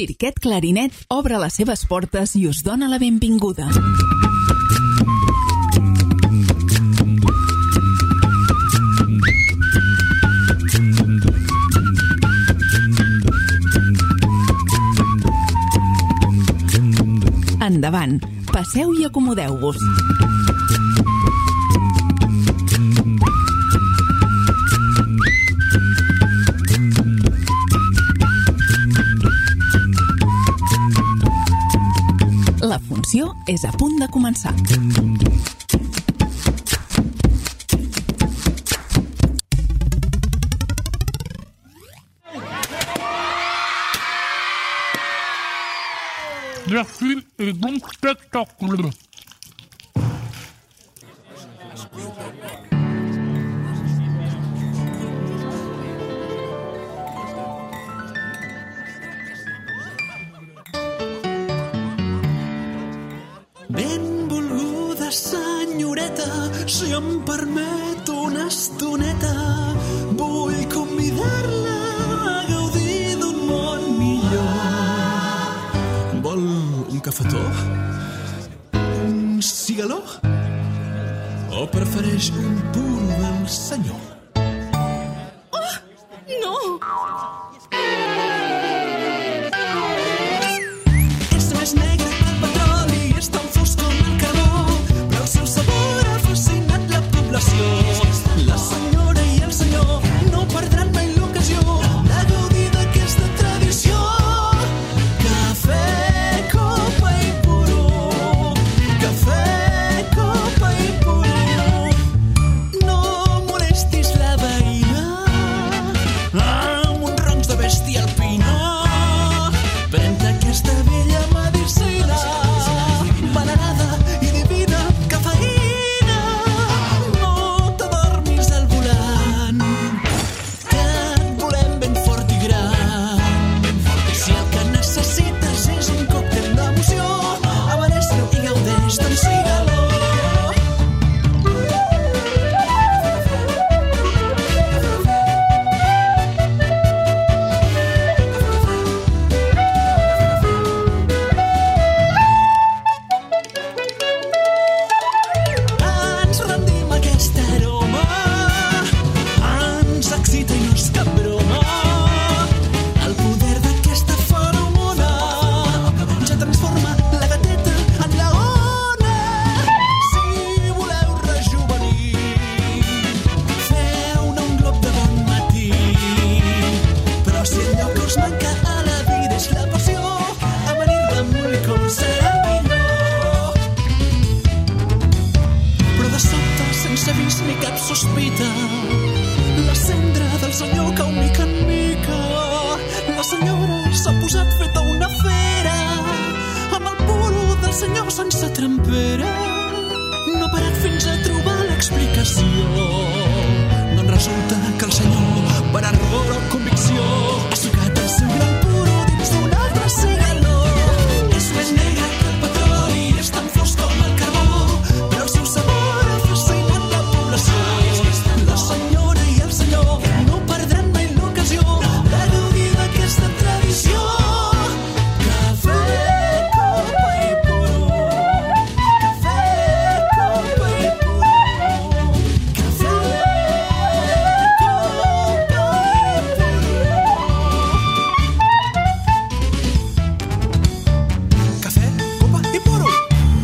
Cirquet Clarinet obre les seves portes i us dona la benvinguda. Endavant, passeu i acomodeu-vos. La funció és a punt de començar. La film est donc spectaculaire. Benvolguda senyoreta, si em permet una estoneta, vull convidar-la a gaudir d'un món millor. Vol un cafetó? Un cigaló? O prefereix un puro del senyor? Oh, no! És més negre que el petroli, és tan fosc com el carbó, però el seu sabor ha fascinat la població. La senyora i el senyor no perdran mai l'ocasió de gaudir d'aquesta tradició. Cafè, copa i puro. Cafè, copa i puro. No molestis la veïna amb uns roncs de bèstia alpina. Pren aquesta vella medicina venerada i divina, cafeïna. No t'adormis al volant, que et volem ben fort i gran. Si el que necessites és un còctel d'emoció, amaneix-lo i gaudeix d'un cigaló. Ens rendim a aquest aroma, ens excita i no és cap broma. El poder d'aquesta feromona ja transforma la gateta en lleona. Si voleu rejuvenir, feu-ne un glop de bon matí. Però si allò que us manca a la vida és la passió, amanir-la amb un licor serà millor. Però de sobte, sense avís ni cap sospita, la cendra del senyor cau mica en mica. La senyora s'ha posat feta una fera, amb el puro del senyor sense trempera. No ha parat fins a trobar l'explicació. Doncs resulta que el senyor, per error o convicció, ha sucat el seu gran puro dins d'un altre cigaló. És més negre que el petroli, és tan fosc com el carbó, però el seu sabor ha fascinat la població. La senyora i el senyor no perdran mai l'ocasió de gaudir d'aquesta tradició. Cafè, copa i puro. Cafè, copa i puro. Cafè, copa i puro. Cafè, copa i puro.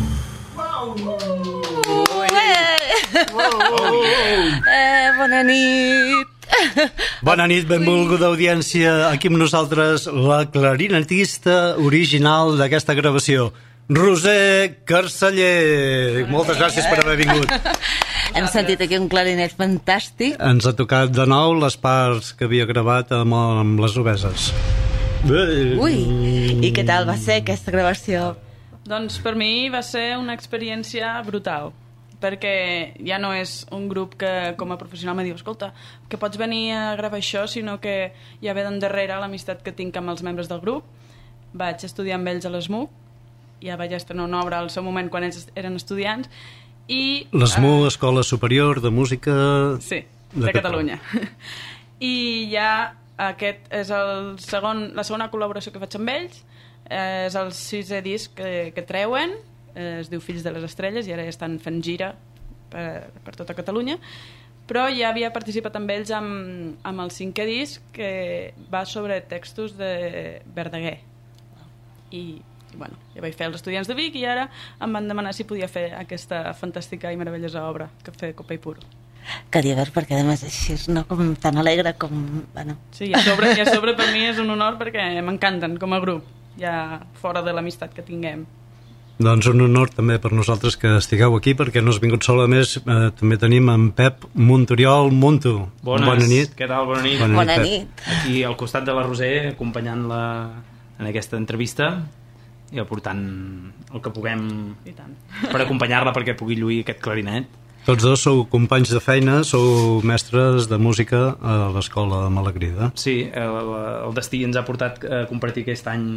Bona nit. Bona nit, benvolguda audiència. Aquí amb nosaltres la clarinetista original d'aquesta gravació, Roser Carceller. Moltes gràcies per haver vingut. Hem sentit aquí un clarinet fantàstic. Ens ha tocat de nou les parts que havia gravat amb les obeses. Ui, i què tal va ser aquesta gravació? Doncs per mi va ser una experiència brutal, perquè ja no és un grup que com a professional me diu, escolta, que pots venir a gravar això, sinó que ja ve d'endarrere l'amistat que tinc amb els membres del grup. Vaig estudiar amb ells a l'ESMUC, ja vaig estrenar una obra al seu moment quan ells eren estudiants, i... L'ESMUC, Escola Superior de Música... Sí, de Catalunya. I ja aquest és la segona col·laboració que faig amb ells, és el 6è disc que treuen, es diu Fills de les Estrelles, i ara ja estan fent gira per tota Catalunya, però ja havia participat amb ells amb el 5è disc, que va sobre textos de Verdaguer. I bueno, ja vaig fer els Estudiants de Vic i ara em van demanar si podia fer aquesta fantàstica i meravellosa obra que fa Copa i Puro. Que divert, perquè además així és, no? Com tan alegre com... Bueno. Sí, i a sobre per mi és un honor perquè m'encanten com a grup, ja fora de l'amistat que tinguem. Doncs un honor també per nosaltres que estigueu aquí, perquè no has vingut sola. A més, també tenim en Pep Montoriol. Monto, bona nit. Què tal? Bona nit. Bona nit. Aquí al costat de la Roser, acompanyant-la en aquesta entrevista i aportant el que puguem per acompanyar-la perquè pugui lluir aquest clarinet. Tots dos sou companys de feina, sou mestres de música a l'Escola de Malagrida. Sí, el destí ens ha portat a compartir aquest any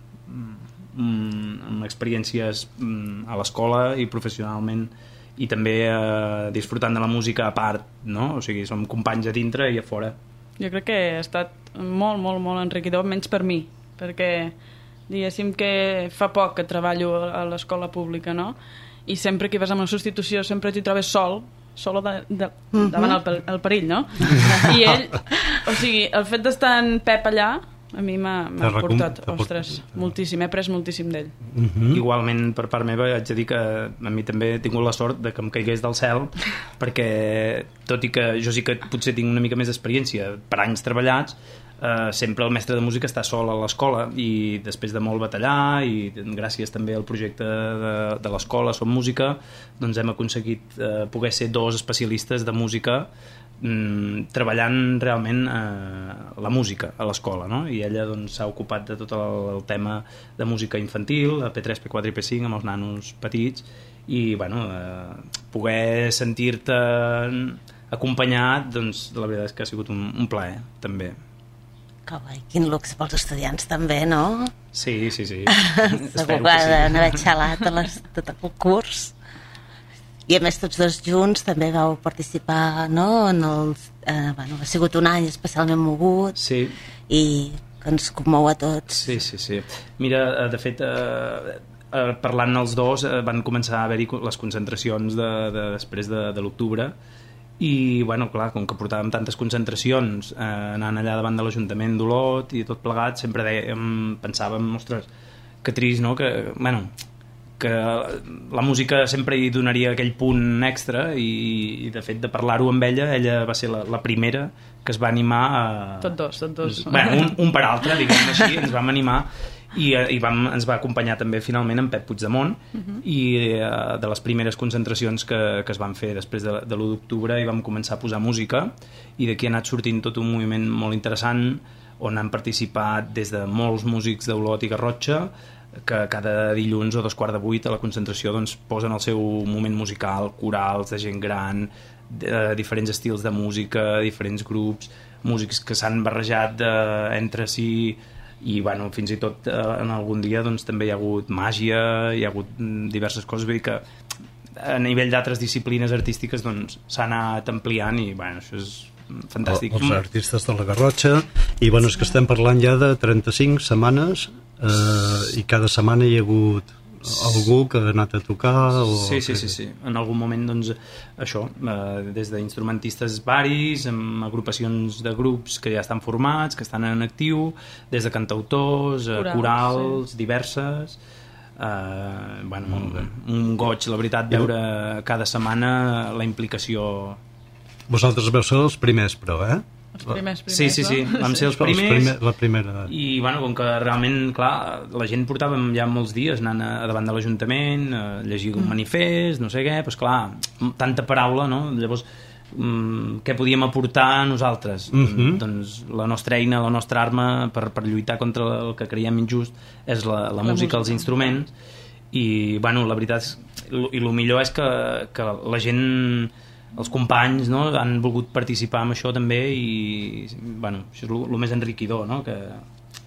amb experiències a l'escola i professionalment, i també disfrutant de la música a part, no? O sigui, som companys a dintre i a fora. Jo crec que ha estat molt, molt, molt enriquidor, menys per mi, perquè diguéssim que fa poc que treballo a l'escola pública, no? I sempre que vas amb una substitució sempre t'hi trobes solo davant el perill, no? I ell, o sigui, el fet d'estar en Pep allà a mi m'ha portat, ostres, moltíssim, he après moltíssim d'ell. Igualment, per part meva, haig de dir que a mi també he tingut la sort de que em caigués del cel, perquè tot i que jo sí que potser tinc una mica més d'experiència per anys treballats, sempre el mestre de música està sol a l'escola, i després de molt batallar i gràcies també al projecte de l'escola Som Música, doncs hem aconseguit poder ser dos especialistes de música treballant realment la música a l'escola, no? I ella doncs s'ha ocupat de tot el tema de música infantil, a P3, P4 i P5 amb els nanos petits, i bueno, poder sentir-te acompanyat, doncs la veritat és que ha sigut un plaer també. Que guai, quin luxe pels estudiants també, no? Sí. Segur que n'haver xalat tot el curs. I a més tots dos junts també vau participar, no? Ha sigut un any especialment mogut, sí, i que ens commou a tots. Sí. Mira, de fet, parlant els dos, van començar a haver-hi les concentracions després de l'octubre, i bueno, clar, com que portàvem tantes concentracions anant allà davant de l'Ajuntament d'Olot i tot plegat, sempre pensàvem, ostres, que trist, no? Que la música sempre hi donaria aquell punt extra, i de fet de parlar-ho amb ella va ser la primera que es va animar a... Tots dos. Bueno, un per altre, diguem així, ens vam animar, i ens va acompanyar també finalment en Pep Puigdemont, i de les primeres concentracions que es van fer després de l'1 d'octubre i vam començar a posar música, i d'aquí ha anat sortint tot un moviment molt interessant on han participat des de molts músics d'Olot i Garrotxa, que cada dilluns o 7:45 a la concentració doncs, posen el seu moment musical, corals de gent gran, de diferents estils de música, diferents grups, músics que s'han barrejat entre si, i bueno, fins i tot en algun dia doncs, també hi ha hagut màgia, hi ha hagut diverses coses, vull dir que a nivell d'altres disciplines artístiques doncs, s'ha anat ampliant, i bueno, això és fantàstic. Els artistes de la Garrotxa, i bueno, és que estem parlant ja de 35 setmanes, i cada setmana hi ha hagut algú que ha anat a tocar Sí. En algun moment doncs això, des d'instrumentistes varis, amb agrupacions de grups que ja estan formats, que estan en actiu, des de cantautors, corals diverses, un goig, la veritat, veure cada setmana la implicació. Vosaltres veu ser els primers, però, Els primers, sí, vam ser els primers, la primera. I bueno, com que realment, clar, la gent portàvem ja molts dies anant davant de l'Ajuntament a llegir un manifest, no sé què, doncs clar, tanta paraula, no? Llavors, què podíem aportar nosaltres? Doncs la nostra eina, la nostra arma per lluitar contra el que creiem injust és la música, els instruments, i bueno, la veritat i el millor és que la gent, els companys, no, han volgut participar en això també, i bueno, això és el més enriquidor, no? Que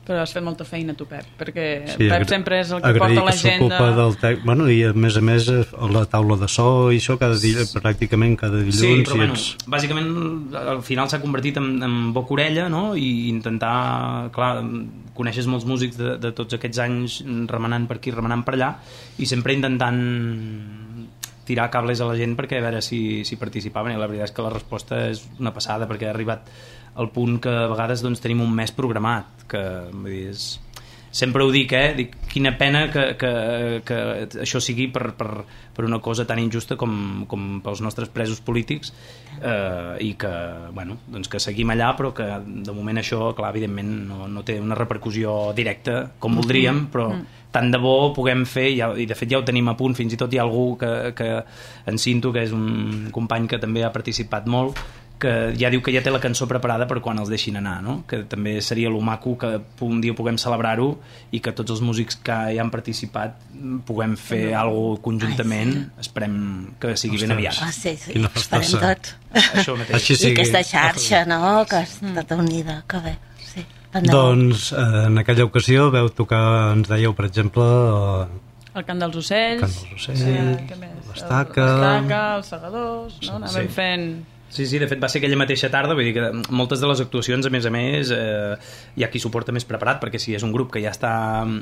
Però has fet molta feina tu, Pep, perquè Sí, Pep sempre és el que porta l'agenda. S'ocupa del bueno, i a més la taula de so i això pràcticament cada dilluns. Sí, però bueno, bàsicament al final s'ha convertit en boca-orella, no? I intentar, clar, coneixes molts músics de tots aquests anys remenant per aquí, remenant per allà, i sempre intentant tirar cables a la gent perquè a veure si participaven, i la veritat és que la resposta és una passada, perquè ha arribat al punt que a vegades doncs, tenim un mes programat, que vull dir, sempre ho dic, dic, quina pena que això sigui per una cosa tan injusta com pels nostres presos polítics, i que, bueno, doncs que seguim allà, però que de moment això, clar, evidentment no té una repercussió directa com voldríem, però tant de bo puguem fer, i de fet ja ho tenim a punt, fins i tot hi ha algú que en Cinto, que és un company que també ha participat molt, que ja diu que ja té la cançó preparada per quan els deixin anar, no? Que també seria lo maco que un dia puguem celebrar-ho i que tots els músics que hi han participat puguem fer alguna cosa conjuntament. Esperem que sigui ben aviat. Sí, esperem tots. Això mateix. I aquesta xarxa, no?, que està tota unida, que bé. Sí. Doncs en aquella ocasió veu tocar, ens dèieu, per exemple, el Cant dels Ocells, l'Estaca, els Segadors, no? Anàvem fent... Sí, de fet va ser aquella mateixa tarda, vull dir que moltes de les actuacions, a més, hi ha qui s'ho porta més preparat, perquè si és un grup que ja està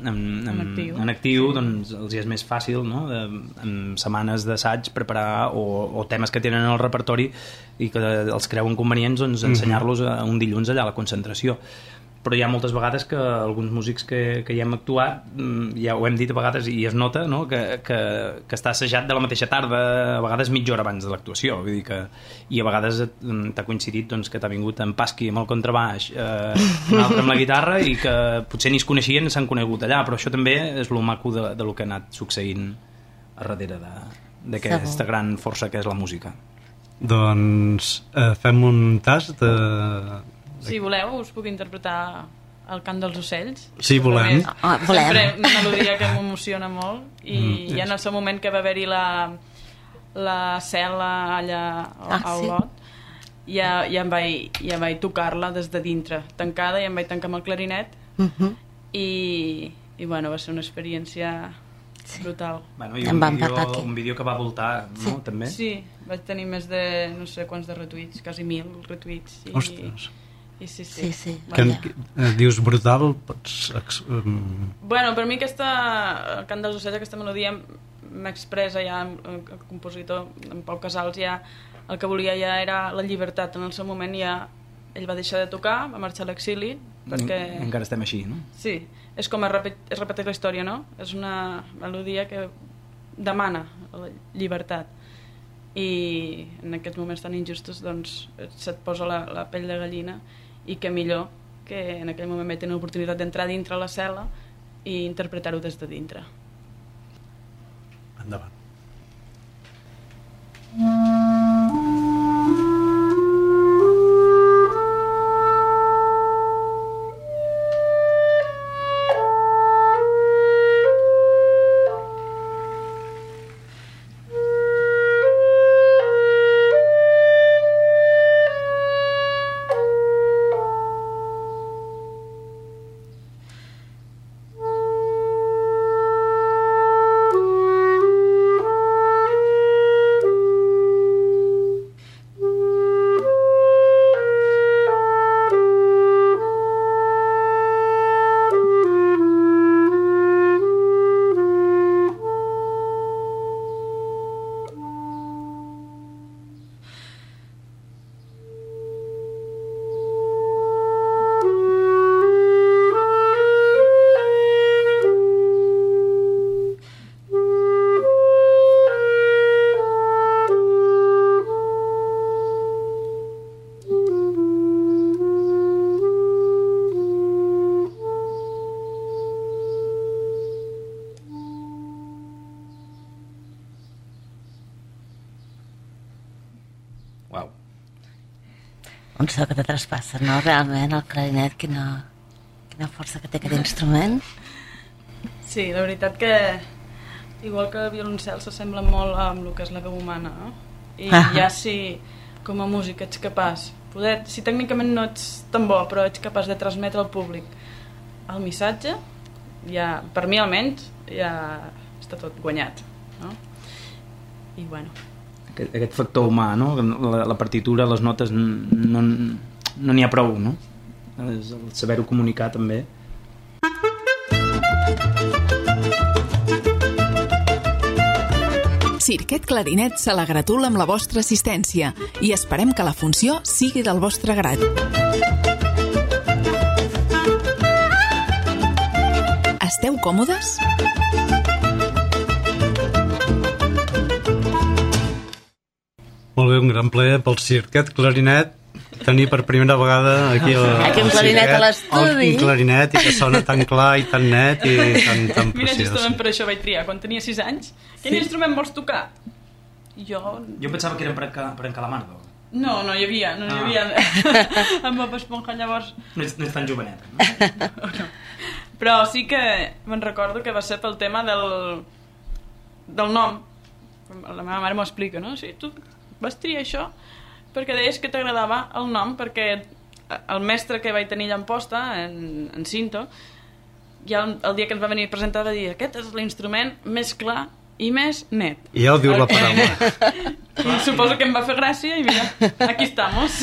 en actiu, doncs els és més fàcil, no?, en setmanes d'assaig preparar o temes que tenen en el repertori i que els creuen convenients, doncs ensenyar-los un dilluns allà a la concentració. Però hi ha moltes vegades que alguns músics que hi hem actuat, ja ho hem dit a vegades i es nota, no?, que està assajat de la mateixa tarda, a vegades mitja hora abans de l'actuació, vull dir que, i a vegades t'ha coincidit doncs, que t'ha vingut en Pasqui amb el contrabaix, un altre amb la guitarra, i que potser ni es coneixien, s'han conegut allà, però això també és lo maco de lo que ha anat succeint a darrere d'aquesta gran força que és la música. Doncs fem un tast de... Si voleu, us puc interpretar el Cant dels Ocells. Sí, volem. Sempre una melodia que m'emociona molt, i en el seu moment que va haver-hi la cel·la allà al lot, ja em vaig tocar-la des de dintre, tancada, i em vaig tancar amb el clarinet, i bueno, va ser una experiència brutal. Bueno, i un vídeo que va voltar, no? També? Sí, vaig tenir més de no sé quants de retuits, quasi 1.000 retuits. Ostres! Sí. Dius brutal, Bueno, per mi el Cant dels Ocells, aquesta melodia m'expressa ja, el compositor en Pau Casals, ja el que volia ja era la llibertat. En el seu moment ja ell va deixar de tocar, va marxar a l'exili, perquè... Encara estem així, no? Sí, és com es repeteix la història, no? És una melodia que demana la llibertat, i en aquests moments tan injustos doncs se't posa la pell de gallina, i que millor que en aquell moment vaig tenir l'oportunitat d'entrar dintre la cel·la i interpretar-ho des de dintre. Endavant. Un so que te traspassa, no? Realment, el clarinet, quina força que té aquest instrument. Sí, la veritat que igual que el violoncel s'assembla molt amb el que és la veu humana, no? I ja si com a músic ets capaç, si tècnicament no ets tan bo, però ets capaç de transmetre al públic el missatge, ja, per mi almenys, ja està tot guanyat, no? I bueno... Aquest factor humà, no? La partitura, les notes, no n'hi ha prou, no? El saber-ho comunicar també. Cirquet Clarinet se la gratula amb la vostra assistència i esperem que la funció sigui del vostre grat. Esteu còmodes? Molt bé, un gran plaer pel Cirquet Clarinet tenir per primera vegada aquí un clarinet a l'estudi. Un clarinet i que sona tan clar i tan net i tan Mira, preciós. justament per això vaig triar. Quan tenia 6 anys, quin instrument vols tocar? I jo... Jo pensava que eren per en Calamardo. No hi havia. Amb Bob Esponja, llavors... No ets tan jovenet. No? Però sí que me'n recordo que va ser pel tema del nom. La meva mare m'ho explica, no? Sí, tu vas triar això perquè deies que t'agradava el nom, perquè el mestre que vaig tenir allà en posta, en Cinto, ja el dia que ens va venir a presentar va dir: aquest és l'instrument més clar i més net. I ja ho diu la paraula. I suposo que em va fer gràcia i mira, aquí estamos.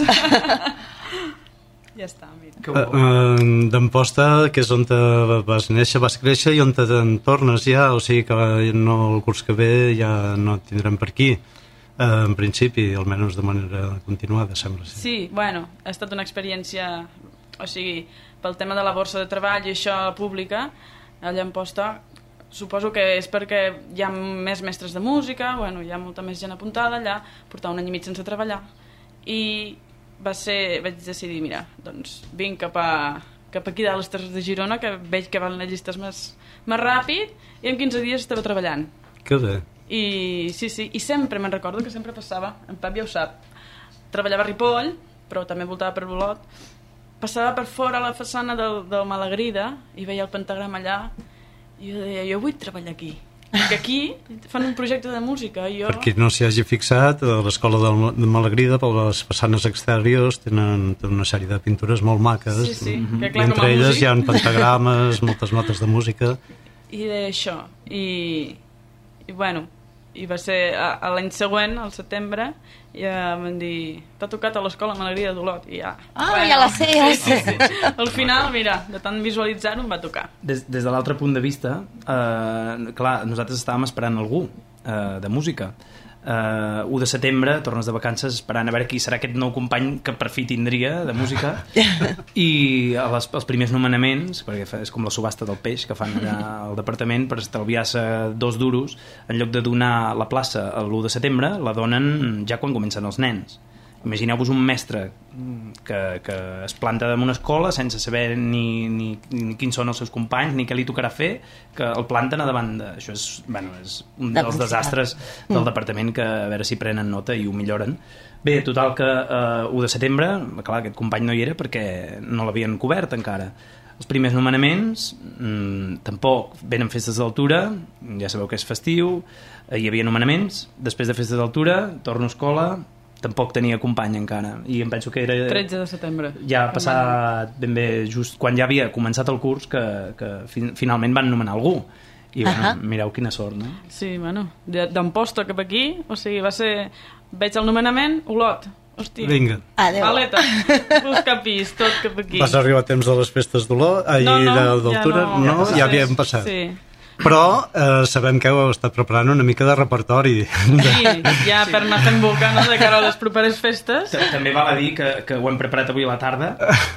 Ja està, mira. D'Amposta, que és on vas néixer, vas créixer i on te'n tornes ja, o sigui que no, el curs que ve ja no et tindrem per aquí. En principi, almenys de manera continuada, sembla ser. Sí, bueno, ha estat una experiència, o sigui, pel tema de la borsa de treball i això pública, allà en Posta, suposo que és perquè hi ha més mestres de música, bueno, hi ha molta més gent apuntada allà, portava un any i mig sense treballar, i vaig decidir, mira, doncs vinc cap aquí de les Terres de Girona, que veig que van les llistes més ràpid, i en 15 dies estava treballant. Que bé. I sí, i sempre me'n recordo que sempre passava, en Pep ja ho sap, treballava a Ripoll, però també voltava per Olot, passava per fora a la façana del Malagrida i veia el pentagrama allà i jo deia, jo vull treballar aquí, perquè aquí fan un projecte de música i jo... Per qui no s'hi hagi fixat, a l'escola de Malagrida, per les façanes exteriors tenen una sèrie de pintures molt maques, sí, que clar, entre elles hi ha pentagrames, moltes notes de música. I d'això, i bueno, i va ser l'any següent, al setembre, i vam dir, t'ha tocat a l'escola Malagrida d'Olot, i ja... Bueno, ja la sé, ja la sé. Sí. Al final, mira, de tant visualitzar-ho em va tocar. Des de l'altre punt de vista, clar, nosaltres estàvem esperant algú de música. 1 de setembre, tornes de vacances esperant a veure qui serà aquest nou company que per fi tindria de música, i els primers nomenaments, perquè és com la subhasta del peix que fan allà al departament per estalviar-se 2 duros, en lloc de donar la plaça l'1 de setembre la donen ja quan comencen els nens. Imagineu-vos un mestre que es planta en una escola sense saber ni quins són els seus companys ni què li tocarà fer, que el planten a davant de... Això és un dels desastres del departament, que a veure si prenen nota i ho milloren. Bé, total que 1 de setembre, clar, aquest company no hi era perquè no l'havien cobert encara. Els primers nomenaments tampoc. Venen festes d'altura, ja sabeu que és festiu, hi havia nomenaments, després de festes d'altura torno a escola, tampoc tenia company encara, i em penso que era 13 de setembre ja passat ben bé just quan ja havia començat el curs que finalment van nomenar algú i bueno, mireu quina sort, no? Sí, bueno, d'Amposta cap aquí, o sigui, va ser, veig el nomenament, Olot, hosti, Vinga. Adéu. Aleta, busca pis, tot cap aquí. Vas arribar a temps de les festes d'Olot, d'altura? No, ja havíem passat. Sí. Però sabem que heu estat preparant una mica de repertori. Sí, ja per anar fent boca, no?, de cara a les properes festes. També val a dir que ho hem preparat avui a la tarda.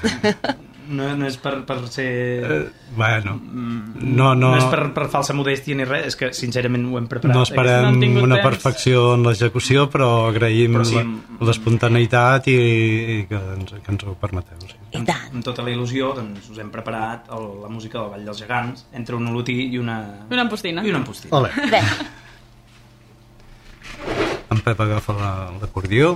No és per ser... Bueno, no és per falsa modèstia ni res, és que sincerament ho hem preparat. No esperem una perfecció en l'execució, però agraïm l'espontaneïtat i que ens ho permeteu. Sí. I tant. Amb tota la il·lusió, doncs, us hem preparat la música del Ball dels Gegants, entre un olotí i una empustina. Olé. Bé. En Pep agafa l'acordió.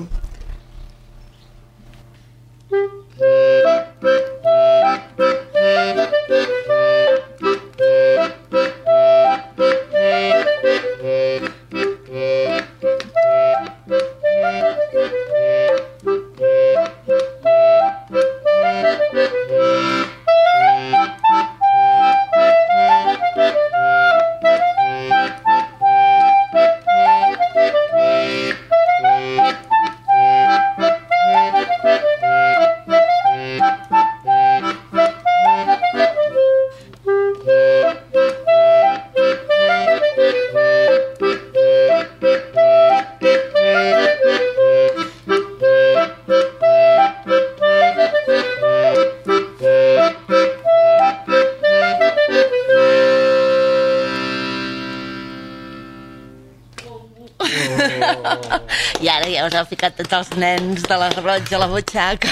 I ara ja us heu ficat tots els nens de la Garrotxa a la butxaca.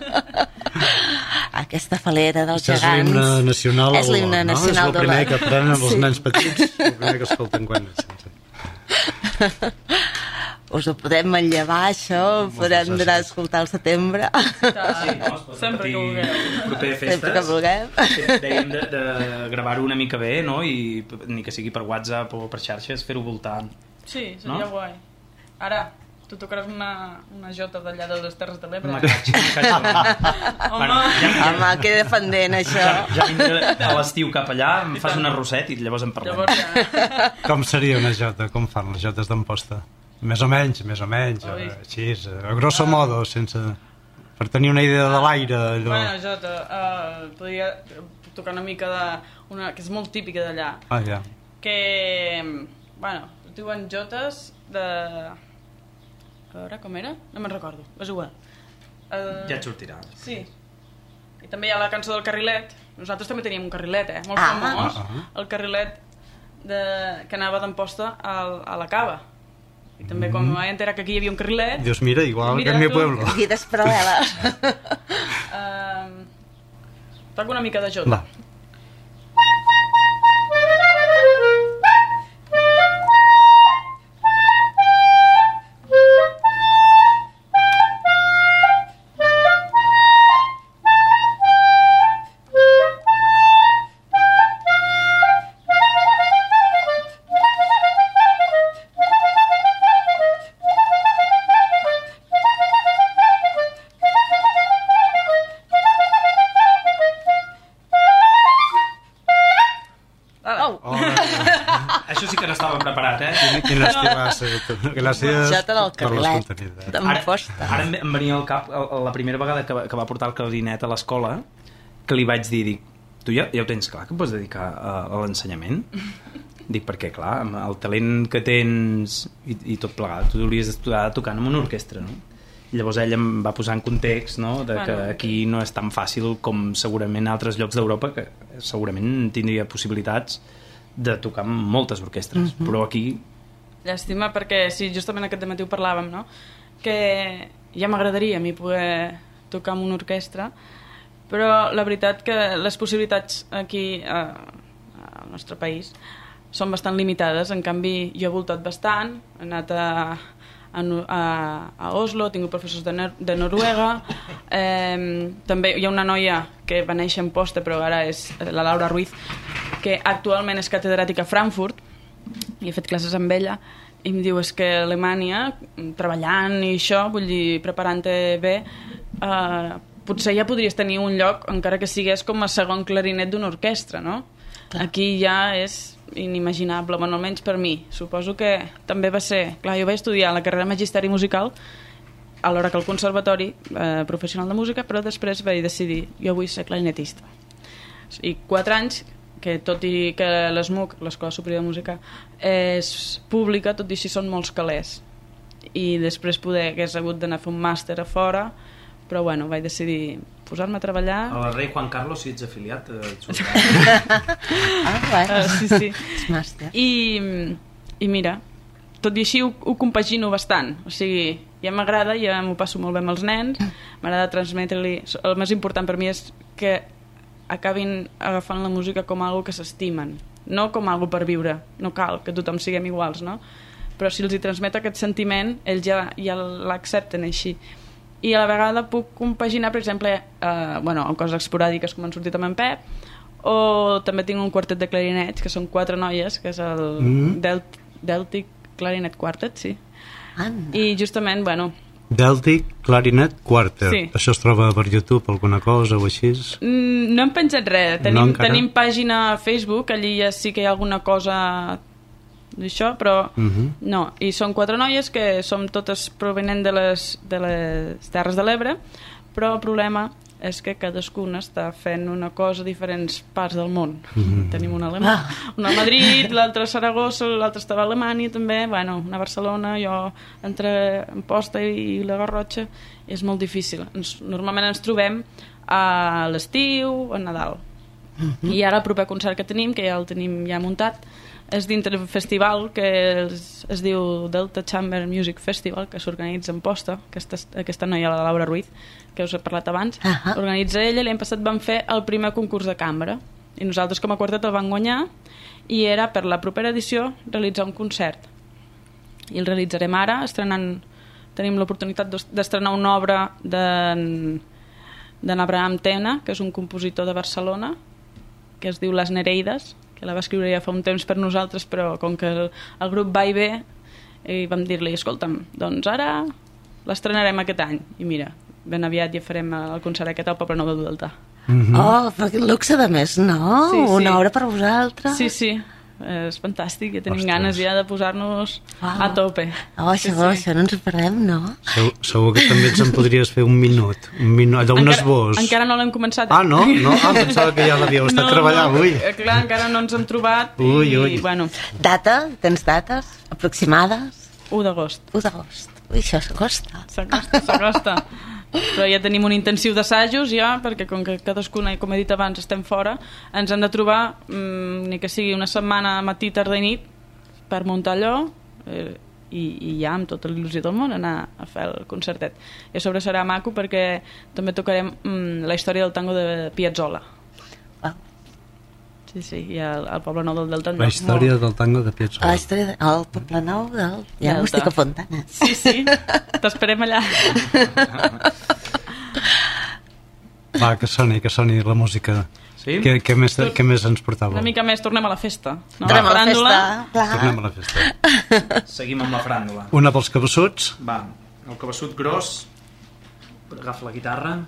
Aquesta falera dels Això és gegants. l'himne nacional. És l'himne no? nacional És el primer d'Olot. que aprenen els Sí. nens petits, el primer que escolten quan neixen. Us ho podem manllevar, això? Podem anar a escoltar al setembre? Sempre que vulgueu. Proper festes. Sempre que vulguem. Dèiem de gravar-ho una mica bé, no? I ni que sigui per WhatsApp o per xarxes, fer-ho voltant. Sí, seria No? guai. Ara, tu tocaràs una jota d'allà de les Terres de l'Ebre. Una catxa. Home, Home, que defendent, això. Ja vindré a l'estiu cap allà, em fas un arrosset i llavors en parlem. llavors ja... Com seria una jota? Com fan les jotes d'Amposta? Més o menys, Ui. així, a grosso modo, sense... Per tenir una idea de l'aire, allò... Bueno, jota, podria tocar una mica que és molt típica d'allà. Ah, ja. Que, bueno, es diuen jotes de... A veure, com era? No me'n recordo, és igual. Ja et sortirà. Sí. I també hi ha la cançó del carrilet. Nosaltres també teníem un carrilet, molt Ah. famós. El carrilet que anava d'Amposta a la Cava. I també quan em vaig enterar que aquí hi havia un carrilet... Dios, mira, igual Mira que en mi tu. pueblo. Vides paral·leles. Toco una mica de jota. Va. Això sí que n'estava preparat, Quina estilassa. Gràcies Jota del per les carrilet. contenides. D'Amposta. Ara em venia al cap la primera vegada que va portar el clarinet a l'escola, que li vaig dir, tu ja ho tens clar, que em pots dedicar a l'ensenyament? Dic, perquè clar, amb el talent que tens i tot plegat, tu hauries d'estar tocant en una orquestra, no? I llavors ell em va posar en context, no?, de que aquí no és tan fàcil com segurament a altres llocs d'Europa, que segurament tindria possibilitats de tocar amb moltes orquestres, però aquí... Llàstima, perquè sí, justament aquest dematí ho parlàvem, no? Que ja m'agradaria a mi poder tocar amb una orquestra, però la veritat que les possibilitats aquí al nostre país són bastant limitades. En canvi, jo he voltat bastant, he anat a Oslo, he tingut professors de Noruega, també hi ha una noia que va néixer en Amposta però ara és la Laura Ruiz, que actualment és catedràtica a Frankfurt, i he fet classes amb ella, i em diu, és que a Alemanya, treballant i això, vull dir, preparant-te bé, potser ja podries tenir un lloc, encara que sigués com a segon clarinet d'una orquestra, no? Clar. Aquí ja és inimaginable, bueno, almenys per mi. Suposo que també va ser... Clar, jo vaig estudiar la carrera de Magisteri Musical alhora que el Conservatori Professional de Música, però després vaig decidir, jo vull ser clarinetista. I 4 anys, que tot i que l'ESMUC, l'Escola Superior de Música, és pública, tot i així són molts calés. I després poder hagués hagut d'anar a fer un màster a fora, però bueno, vaig decidir posar-me a treballar. A la rei Juan Carlos, si ets afiliat, Sí, sí. Màster. I mira, tot i així ho compagino bastant, o sigui, ja m'agrada, ja m'ho passo molt bé amb els nens, m'agrada transmetre-li, el més important per mi és que acabin agafant la música com algo que s'estimen, no com algo per viure, no cal que tothom siguem iguals, no? Però si els hi transmeto aquest sentiment, ells ja l'accepten així. I a la vegada puc compaginar, per exemple, amb coses esporàdiques com han sortit amb en Pep, o també tinc un quartet de clarinets, que són 4 noies, que és el Deltic Clarinet Quartet, sí. Anda. I justament, bueno... Deltic Clarinet Quartet. Sí. Això es troba per YouTube, alguna cosa o així? No hem penjat res. No, tenim pàgina a Facebook, allí ja sí que hi ha alguna cosa d'això, però no. I són 4 noies que som totes provenent de les Terres de l'Ebre, però el problema és que cadascuna està fent una cosa a diferents parts del món. Tenim una a Madrid, l'altra a Saragossa, l'altra estava a Alemanya també, bueno, una a Barcelona, jo entre Amposta i la Garrotxa, és molt difícil. Normalment ens trobem a l'estiu, a Nadal. I ara el proper concert que tenim, que ja el tenim ja muntat, és dintre un festival que es diu Delta Chamber Music Festival, que s'organitza en Posta, aquesta noia, la Laura Ruiz, que us he parlat abans, organitza ella, i l'any passat van fer el primer concurs de cambra, i nosaltres com a quartet el vam guanyar, i era per la propera edició realitzar un concert. I el realitzarem ara, tenim l'oportunitat d'estrenar una obra d'en Abraham Tena, que és un compositor de Barcelona, que es diu Les Nereides, que la va escriure ja fa un temps per nosaltres, però com que el grup va i ve, vam dir-li, escolta'm, doncs ara l'estrenarem aquest any. I mira, ben aviat ja farem el concert aquest al Poble Nou del Delta. Oh, però quin luxe de més, no? Sí, sí. Una hora per vosaltres. Sí, sí, és fantàstic, ja tenim ganes ja de posar-nos a tope. Oh, això no ens ho perdem, no? Segur que també ens en podries fer un minut d'un esbós. Encara no l'hem començat. Ah, no? Pensava que ja l'havíeu estat treballant. Ui. Clar, encara no ens hem trobat. Ui. Bueno. Data? Tens dates aproximades? 1 d'agost. 1 d'agost. Ui, això s'acosta. S'acosta. Però ja tenim un intensiu d'assajos ja, perquè com que cadascuna, com he dit abans, estem fora, ens hem de trobar ni que sigui una setmana matí, tarda i nit per muntar allò i ja amb tota l'il·lusió del món anar a fer el concertet. I a sobre serà maco perquè també tocarem la història del tango de Piazzolla. Sí, i al Poble Nou del Delta. La història del tango de Piazzolla. La història del Poble Nou del... Ja m'ho estic apuntant. Sí, t'esperem allà. Va, que soni la música. Sí? Què més ens portàveu? Una mica més, tornem a la festa. Tornem a la festa, clar. Tornem a la festa. Seguim amb la fràndula. Una pels cabassuts. Va, el cabassut gros, agafa la guitarra.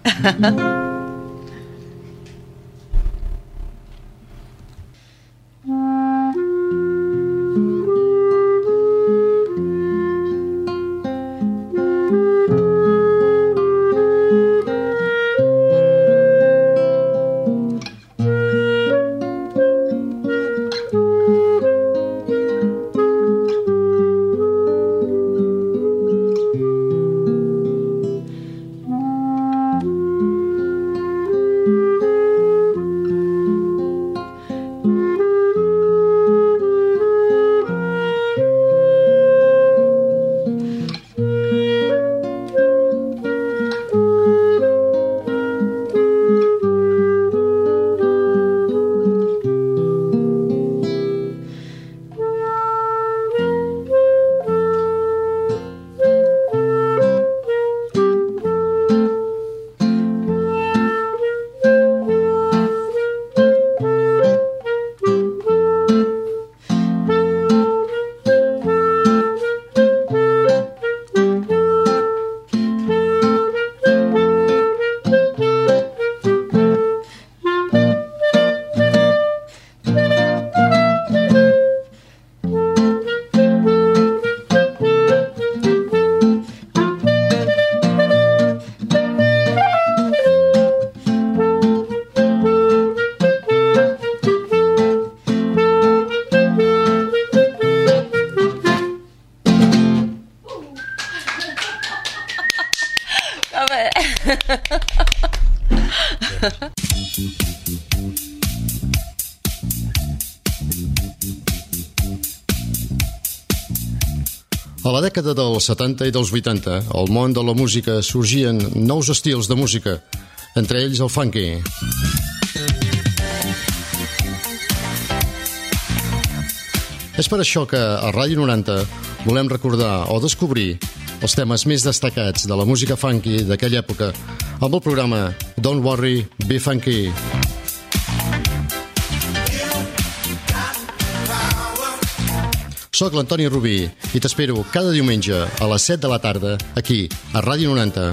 A la dècada dels 70 i dels 80, al món de la música sorgien nous estils de música, entre ells el funky. És per això que a Ràdio 90 volem recordar o descobrir els temes més destacats de la música funky d'aquella època amb el programa Don't Worry, Be Funky. Soc l'Antoni Rubí i t'espero cada diumenge a les 7 de la tarda aquí, a Ràdio 90.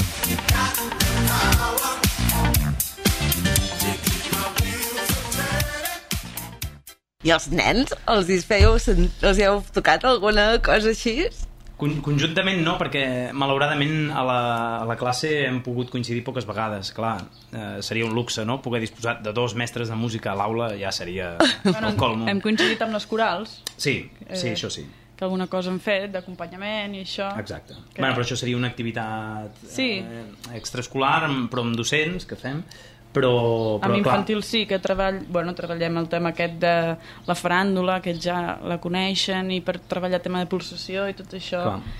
I els nens, els heu tocat alguna cosa així? Conjuntament no, perquè malauradament a la classe hem pogut coincidir poques vegades. Clar, seria un luxe, no? Poder disposar de 2 mestres de música a l'aula ja seria el colmo. Hem coincidit amb les corals. Sí, això sí. Que alguna cosa hem fet d'acompanyament i això. Exacte. Bueno, però això seria una activitat extraescolar, però amb docents que fem. però Amb clar, infantil sí que treballem el tema aquest de la faràndula, que ja la coneixen, i per treballar tema de pulsació i tot això.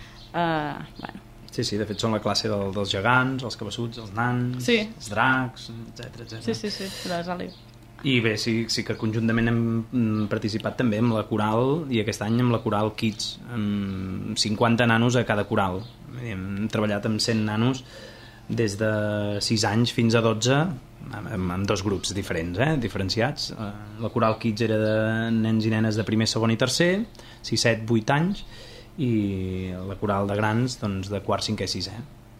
Bueno. Sí, de fet són la classe dels gegants, els cabassuts, els nans, els dracs, etc. Sí, les àlies. I bé, sí que conjuntament hem participat també amb la coral, i aquest any amb la coral Kids, amb 50 nanos a cada coral. Hem treballat amb 100 nanos des de 6 anys fins a 12, amb 2 grups diferents, diferenciats. La coral Kids era de nens i nenes de primer, segon i tercer, 6, 7, 8 anys, i la coral de grans, doncs, de quart, cinquè i sisè,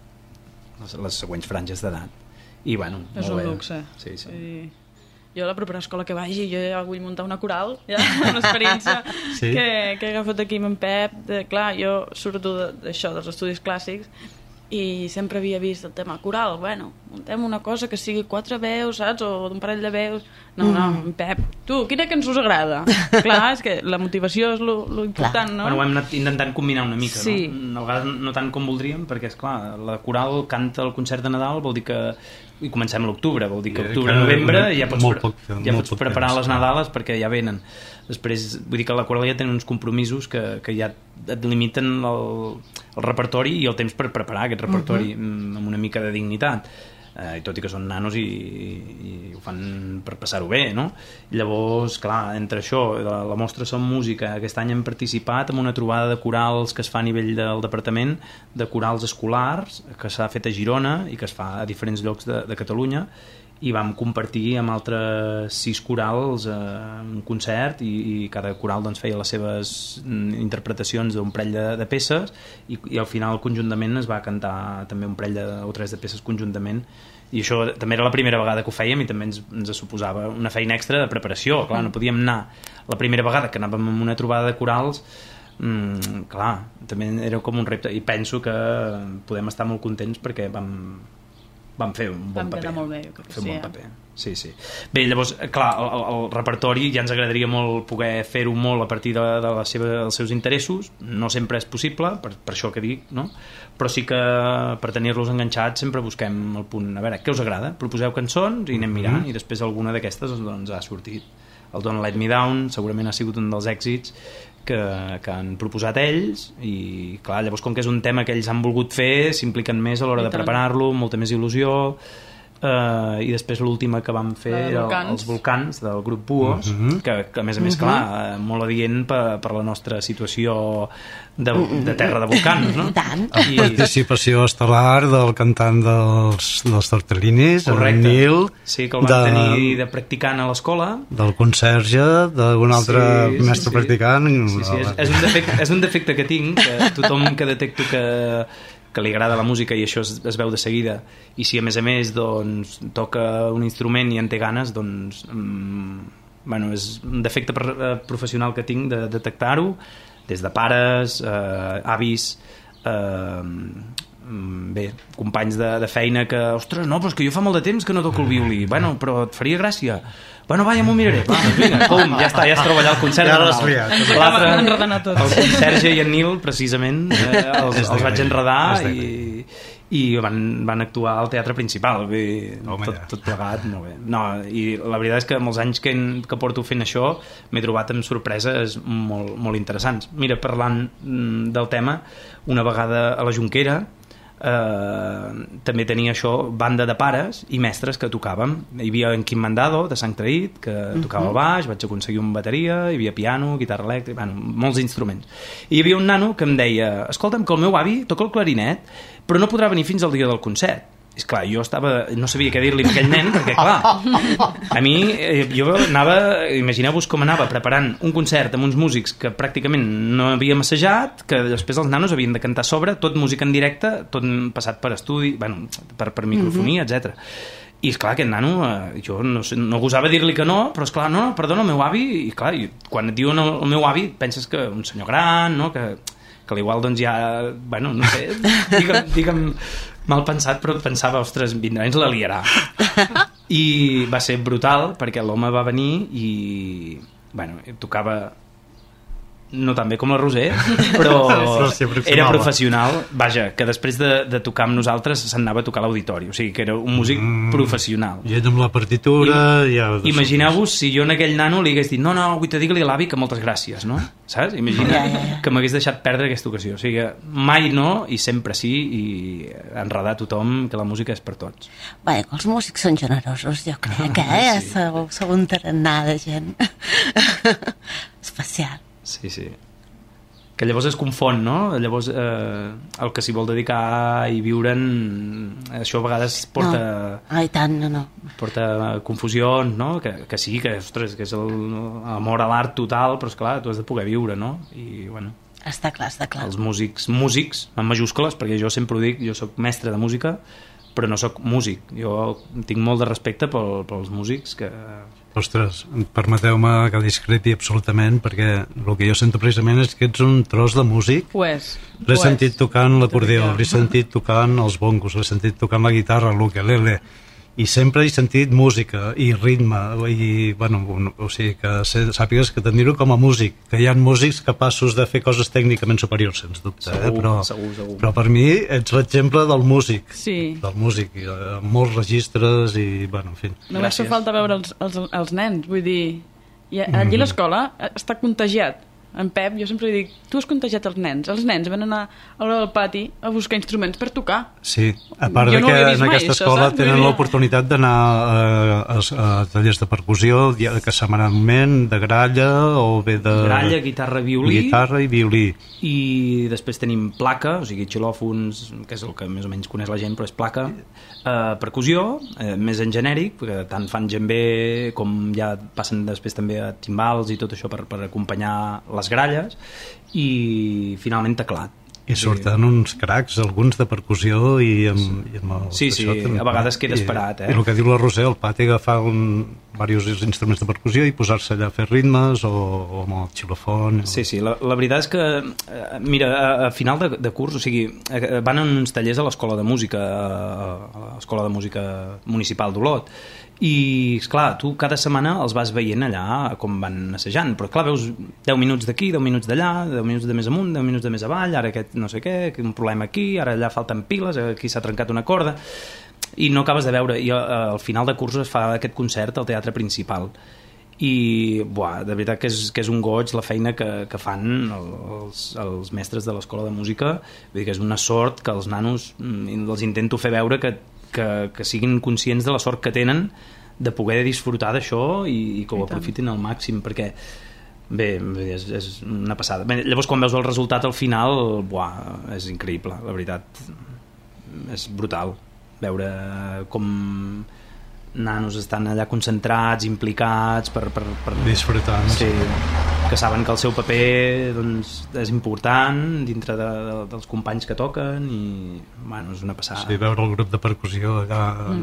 les següents franges d'edat. I bueno, és un luxe. Sí. Jo a la propera escola que vagi, jo ja vull muntar una coral, ja, una experiència que he agafat aquí amb en Pep. Clar, jo surto d'això, dels estudis clàssics, i sempre havia vist el tema coral. Bueno, muntem una cosa que sigui 4 veus, saps? O d'un parell de veus. No, Pep, tu, quina cançó us agrada? Clar, és que la motivació és lo important, no? Bueno, ho hem anat intentant combinar una mica, sí. No? A vegades no tant com voldríem, perquè, esclar, la coral canta el concert de Nadal, vol dir que... I comencem a l'octubre, vol dir que octubre-novembre ja pots preparar les Nadales perquè ja venen. Després, vull dir que la coral ja té uns compromisos que ja et limiten el repertori i el temps per preparar aquest repertori amb una mica de dignitat. I tot i que són nanos i ho fan per passar-ho bé, no? Llavors, clar, entre això, la mostra Som Música, aquest any hem participat en una trobada de corals que es fa a nivell del departament, de corals escolars, que s'ha fet a Girona i que es fa a diferents llocs de Catalunya, i vam compartir amb altres 6 corals un concert, i cada coral doncs, feia les seves interpretacions d'un parell de peces, i al final conjuntament es va cantar també un parell o 3 de peces conjuntament, i això també era la primera vegada que ho fèiem, i també ens suposava una feina extra de preparació. Clar, no podíem anar la primera vegada que anàvem a una trobada de corals, clar, també era com un repte, i penso que podem estar molt contents perquè vam fer un bon paper. Molt bé, jo crec que bon paper. Sí. Bé, llavors, clar, el repertori ja ens agradaria molt poder fer-ho molt a partir dels seus interessos. No sempre és possible, per això que dic, no? Però sí que per tenir-los enganxats sempre busquem el punt. A veure, què us agrada? Proposeu cançons i anem mirant, i després alguna d'aquestes doncs ha sortit. El Don't Let Me Down segurament ha sigut un dels èxits que han proposat ells, i clar, llavors com que és un tema que ells han volgut fer, s'impliquen més a l'hora de preparar-lo, molta més il·lusió. I després l'última que vam fer era els Volcans del grup Buos, que a més, clar, molt adient per la nostra situació de terra de volcans, no? I participació estel·lar del cantant dels Tortellinis, el Nil, sí, que el vam tenir de practicant a l'escola, del conserge, d'algun altre mestre practicant. És un defecte que tinc, que tothom que detecto que li agrada la música, i això es veu de seguida, i si a més doncs toca un instrument i en té ganes, doncs és un defecte professional que tinc de detectar-ho, des de pares, avis, bé, companys de feina que, ostres, no, però és que jo fa molt de temps que no toco el violí. Bueno, però et faria gràcia. Bueno, va, ja m'ho miraré. Va, vinga, pum, ja està, ja es troba allà el concert. Ja l'has liat. L'altre, el Sergi i en Nil, precisament, els vaig enredar i van actuar al teatre principal. Tot plegat, molt bé. No, i la veritat és que molts anys que porto fent això m'he trobat amb sorpreses molt, molt interessants. Mira, parlant del tema, una vegada a la Jonquera també tenia això, banda de pares i mestres que tocàvem. Hi havia en Quim Mandado de Sant Traït, que tocava el baix, vaig aconseguir una bateria, hi havia piano, guitarra elèctrica, molts instruments, i hi havia un nano que em deia, escolta'm, que el meu avi toca el clarinet però no podrà venir fins al dia del concert. És clar, jo no sabia què dir-li a aquell nen, perquè clar, a mi jo imagineu-vos com anava preparant un concert amb uns músics que pràcticament no havíem assajat, que després els nanos havien de cantar a sobre, tot música en directe, tot passat per estudi, per microfonia, etc. I esclar, aquest nano, jo no gosava dir-li que no, però esclar, no, perdona, el meu avi, i clar, quan et diuen el meu avi penses que un senyor gran, no? Que l'igual doncs ja, no sé, digue'm mal pensat, però pensava, ostres, vindrà, ens la liarà. I va ser brutal, perquè l'home va venir i tocava no tan bé com la Roser, però Però s'hi aproximava. era professional. Vaja, que després de tocar amb nosaltres se'n anava a tocar a l'auditori, o sigui que era un músic professional. I ell amb la partitura... Imagineu-vos si jo a aquell nano li hagués dit no, vull te digue-li a l'avi que moltes gràcies, no? Saps? Imagina que m'hagués deixat perdre aquesta ocasió. O sigui que mai no i sempre sí, i enredar tothom que la música és per tots. Bé, els músics són generosos, jo crec, Sí. Sou un tarannà de gent especial. Sí, sí. Que llavors es confon, no? Llavors el que s'hi vol dedicar i viure'n, això a vegades porta... No. I tant, no. Porta confusions, no? Que sí, que, ostres, que és l'amor a l'art total, però esclar, tu has de poder viure, no? I, bueno... Està clar. Els músics, en majúscules, perquè jo sempre ho dic, jo sóc mestre de música, però no sóc músic. Jo tinc molt de respecte pels músics que... Ostres, permeteu-me que discrepi absolutament, perquè el que jo sento precisament és que ets un tros de músic. L'he sentit tocant l'acordió, l'he sentit tocant els bongos, l'he sentit tocant la guitarra, l'ukelele, i sempre he sentit música i ritme, i, bueno, o sigui, que sàpigues que t'admiro com a músic, que hi ha músics capaços de fer coses tècnicament superiors, sens dubte, segur. Però per mi ets l'exemple del músic, Sí. del músic, amb molts registres i, bueno, en fi. Només fa falta veure els nens, vull dir, allí a l'escola està contagiat. En Pep, jo sempre li dic, tu has contagiat els nens venen a l'hora del pati a buscar instruments per tocar. Sí, a part Jo no ho que he vist en mai, aquesta això, escola saps? tenen l'oportunitat d'anar a tallers de percussió, que setmanalment, de gralla o bé de... Gralla, guitarra i violí. I després tenim placa, o sigui, xilòfons, que és el que més o menys coneix la gent, però és placa, percussió, més en genèric, perquè tant fan djembé com ja passen després també a timbals i tot això per acompanyar les gralles, i finalment teclat. I surten uns cracs, alguns de percussió i amb el... Sí, a vegades queda esperat, I el que diu la Roser, el pati, agafar diversos instruments de percussió i posar-se allà a fer ritmes o amb el xilofon. Sí, la veritat és que, mira, a final de curs, o sigui, van en uns tallers a l'Escola de Música, a l'Escola de Música Municipal d'Olot, i, esclar, tu cada setmana els vas veient allà com van assajant, però clar, veus 10 minuts d'aquí, 10 minuts d'allà, 10 minuts de més amunt, 10 minuts de més avall, ara aquest no sé què, un problema aquí, ara allà falten piles, aquí s'ha trencat una corda, i no acabes de veure, i al final de curs es fa aquest concert al Teatre Principal, i de veritat que és un goig la feina que fan els mestres de l'Escola de Música. Vull dir que és una sort que els nanos els intento fer veure que siguin conscients de la sort que tenen de poder disfrutar d'això i que ho aprofitin al màxim, perquè bé, és una passada. Bé, llavors quan veus el resultat al final, és increïble, la veritat, és brutal veure com nanos estan allà concentrats, implicats per disfrutant, sí, que saben que el seu paper, doncs, és important dintre dels companys que toquen, i bueno, és una passada. Sí, veure el grup de percussió allà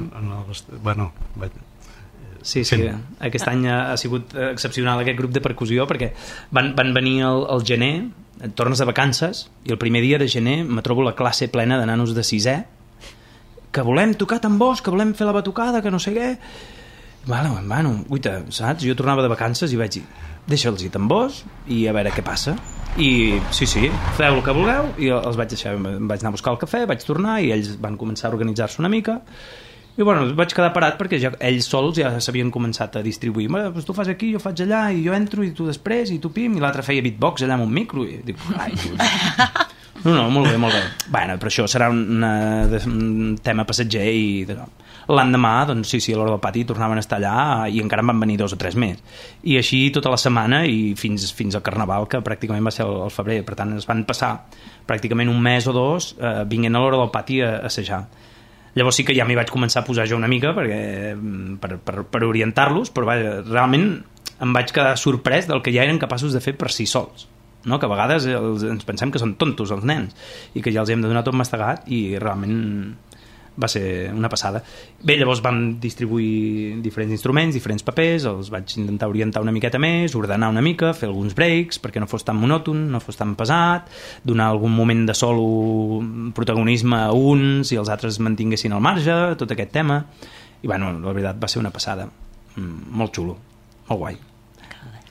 Sí, aquest any ha sigut excepcional aquest grup de percussió, perquè van venir al gener, tornes de vacances, i el primer dia de gener me trobo la classe plena de nanos de sisè que volem tocar tambors, que volem fer la batucada, que no sé què. Bueno, guaita, saps? Jo tornava de vacances i vaig dir, deixa'ls-hi tambors i a veure què passa. I sí, feu el que vulgueu, i els vaig deixar, em vaig anar a buscar el cafè, vaig tornar i ells van començar a organitzar-se una mica, i bueno, vaig quedar parat perquè ells sols ja s'havien començat a distribuir. Doncs tu fas aquí, jo faig allà, i jo entro, i tu després, i tu pim, i l'altre feia beatbox allà amb un micro, i dic, No, molt bé. Bueno, però això serà un tema passatger, i l'endemà, doncs sí, a l'hora del pati tornaven a estar allà i encara en van venir 2 o 3 més. I així tota la setmana i fins al Carnaval, que pràcticament va ser al febrer. Per tant, es van passar pràcticament un mes o 2 vinguent a l'hora del pati a assajar. Llavors sí que ja m'hi vaig començar a posar jo una mica per orientar-los, però realment em vaig quedar sorprès del que ja eren capaços de fer per si sols. No? Que a vegades ens pensem que són tontos els nens i que ja els hem de donar tot mastegat, i realment va ser una passada. Bé, llavors vam distribuir diferents instruments, diferents papers, els vaig intentar orientar una miqueta més, ordenar una mica, fer alguns breaks perquè no fos tan monòton, no fos tan pesat, donar algun moment de solo protagonisme a uns i els altres mantinguessin al marge, tot aquest tema, i bueno, la veritat va ser una passada, molt xulo, molt guai.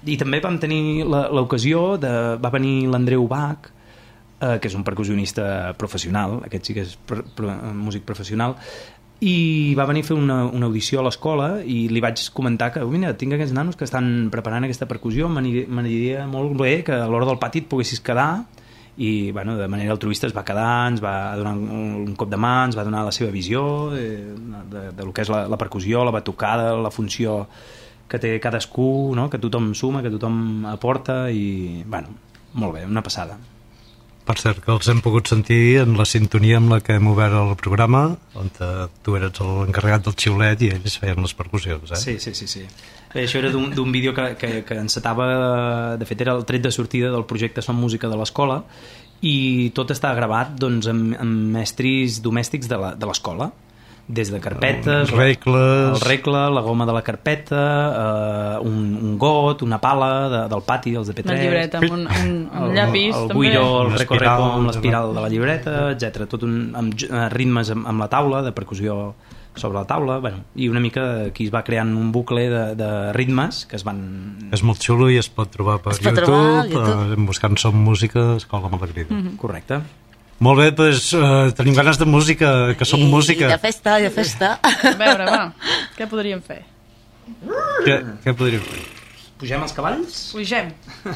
I també vam tenir l'ocasió va venir l'Andreu Bach, que és un percussionista professional, aquest sí que és músic professional, i va venir a fer una audició a l'escola i li vaig comentar que mira, tinc aquests nanos que estan preparant aquesta percussió, m'aniria molt bé que a l'hora del pati et poguessis quedar, i bueno, de manera altruista es va quedar, ens va donar un cop de mà, ens va donar la seva visió de lo que és la percussió, la batucada, la funció que té cadascú, no? Que tothom suma, que tothom aporta, i bueno, molt bé, una passada. Per cert, que els hem pogut sentir en la sintonia amb la que hem obert el programa, on tu eres l'encarregat del xiulet i ells feien les percussions, eh? Sí. Bé, això era d'un vídeo que encetava, de fet era el tret de sortida del projecte Som Música de l'escola, i tot està gravat doncs, amb mestris domèstics de l'escola, des de carpetes, el regle, la goma de la carpeta, un got, una pala del pati, els de P3, una llibreta amb un llapis, el buiro, el recorreco amb l'espiral de la llibreta, etc. Tot amb ritmes amb la taula, de percussió sobre la taula, bueno, i una mica aquí es va creant un bucle de ritmes que es van... És molt xulo i es pot trobar per YouTube, buscant Som Música, Escola Malagrida. Correcte. Molt bé, doncs tenim ganes de música, que som música. I de festa. A veure, va, què podríem fer? Què podríem fer? Pugem els cavalls? Pugem.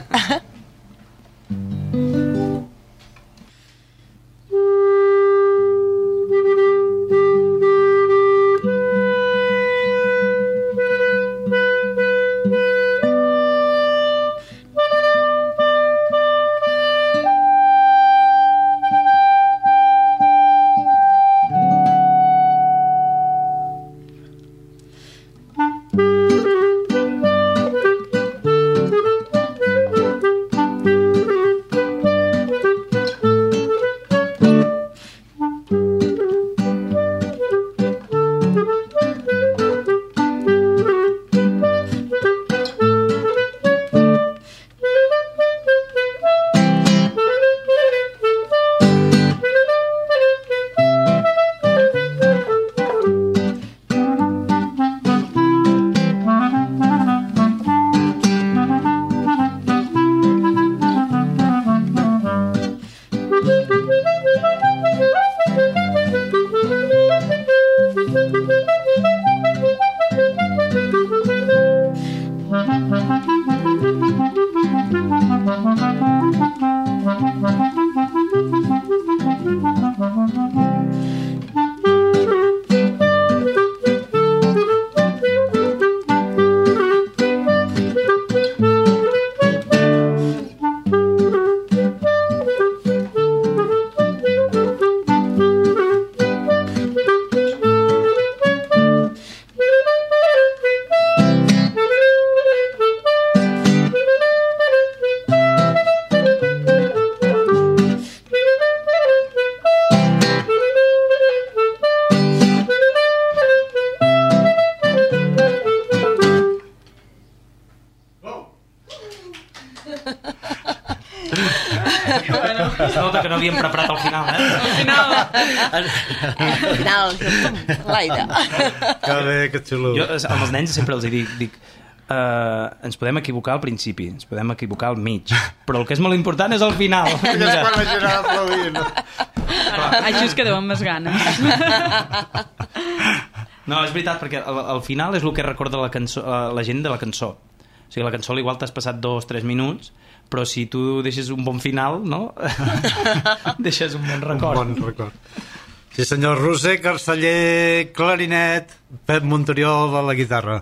Que no havíem preparat al final, Al final, l'aire. Que bé, que xulo. Jo amb els nens sempre els dic ens podem equivocar al principi, ens podem equivocar al mig, però el que és molt important és al final. I és quan la gent ha d'aplaudir. Així us quedeu amb més ganes. No, és veritat, perquè al final és el que recorda la gent de la cançó. O sigui, la cançó igual t'has passat 2-3 minuts, però si tu deixes un bon final, no? Deixes un bon record. Un bon record. Sí, senyor. Roser Carceller, clarinet, Pep Montoriol a la guitarra.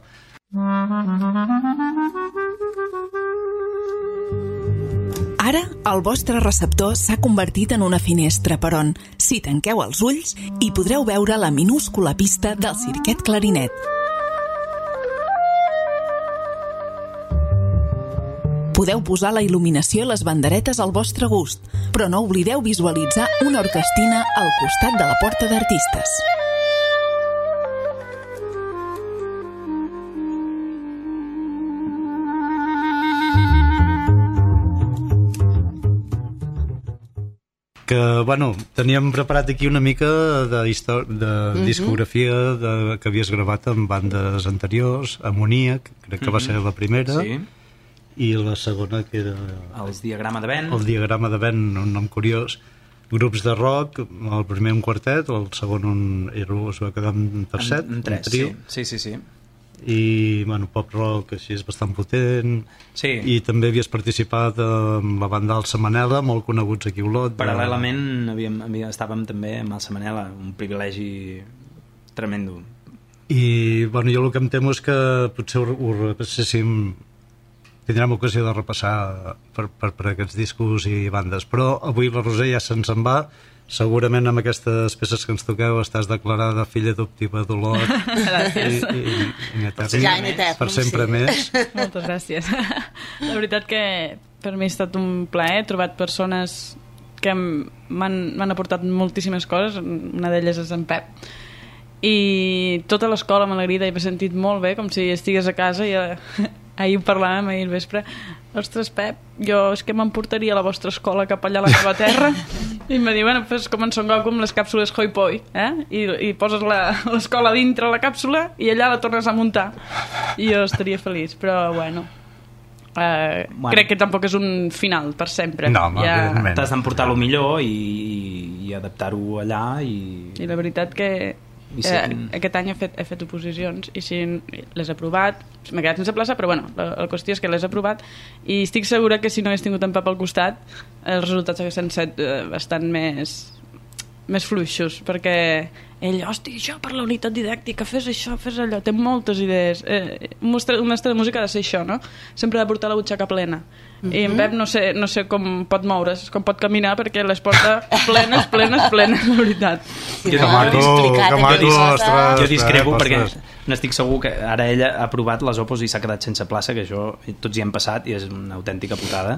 Ara, el vostre receptor s'ha convertit en una finestra per on, si tanqueu els ulls, hi podreu veure la minúscula pista del Cirquet Clarinet. Podeu posar la il·luminació i les banderetes al vostre gust, però no oblideu visualitzar una orquestina al costat de la porta d'artistes. Que, bueno, teníem preparat aquí una mica de discografia que havies gravat en bandes anteriors, Amoníac, crec que va ser la primera. Sí. i la segona que era El diagrama de Venn. el diagrama de Venn, un nom curiós. Grups de rock, el primer un quartet, el segon es va quedar en tercet, en tres, un trio. sí. I bueno, pop rock així és bastant potent. Sí. I també havies participat en la banda Alça Manela, molt coneguts aquí a Olot. Paral·lelament estàvem també amb Alça Manela, un privilegi tremendo. I bueno, jo el que em temo és que potser ho repasséssim, tindrem ocasió de repassar per aquests discos i bandes, però avui la Roser ja se'ns en va. Segurament amb aquestes peces que ens toqueu estàs declarada filla adoptiva d'Olot i per sempre més. Moltes gràcies. La veritat que per mi ha estat un plaer. He trobat persones que m'han aportat moltíssimes coses. Una d'elles és en Pep, i tota l'escola me l'ha agraït i m'he sentit molt bé, com si estigués a casa. I ahir ho parlàvem, ahir al vespre. Ostres, Pep, jo és que m'emportaria a la vostra escola cap allà a la meva terra. I em va dir, bueno, fes com en Son Goku amb les càpsules Hoi Poi, i poses l'escola dintre la càpsula i allà la tornes a muntar. I jo estaria feliç, però bueno, crec que tampoc és un final per sempre. No, evidentment. T'has d'emportar el millor i adaptar-ho allà. I la veritat que aquest any he fet oposicions i si les he aprovat, m'he quedat sense plaça, però bueno, la qüestió és que les he aprovat i estic segura que si no hagués tingut en Pep al costat els resultats haguessin estat bastant més fluixos, perquè ell, hosti, això per la unitat didàctica, fes això, fes allò, té moltes idees. Un mestre de música ha de ser això, no? Sempre ha de portar la butxaca plena. I en Pep no sé com pot moure's, com pot caminar, perquè les porta plenes, la veritat. Que maco, jo discrepo perquè n'estic segur que ara ella ha aprovat les opos i s'ha quedat sense plaça, que això tots hi hem passat i és una autèntica putada.